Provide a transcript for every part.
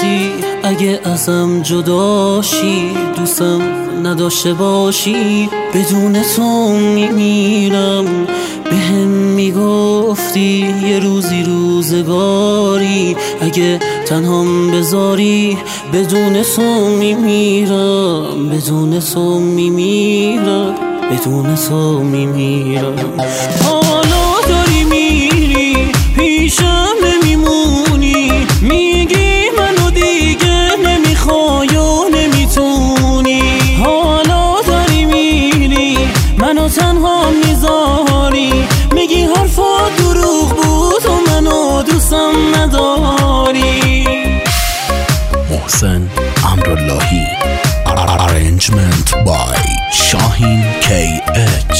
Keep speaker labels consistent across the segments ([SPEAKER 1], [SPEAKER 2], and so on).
[SPEAKER 1] میگفتی اگه ازم جداشی دوستم نداشته باشی، بدون تو میمیرم. بهم میگفتی یه روزی روزگاری اگه تنهام بذاری، بدون تو میمیرم، بدون تو میمیرم، بدون تو میمیرم. حالا داری میری پیشم نمیمونی، میگی منو دیگه نمیخوای و نمیتونی. حالا داری میری منو تنها میذاری، میگی حرفا دروغ بود و منو دوستم نداری.
[SPEAKER 2] محسن امراللهی. Arrangement by Shahin KH.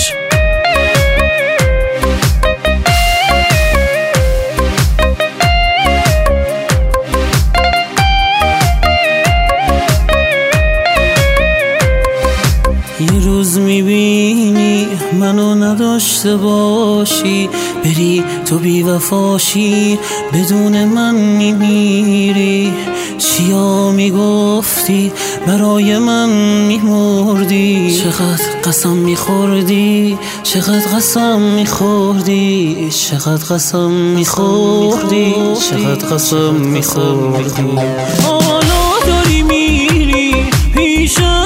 [SPEAKER 1] یه روز میبینی منو نداشته باشی، بری تو بیوفاشی، بدون من میمیری. چیا میگفتی برای من میمردی، چقدر قسم میخوردی، چقدر قسم میخوردی، چقدر قسم میخوردی، چقدر قسم میخوردی. حالا داری میری پیشم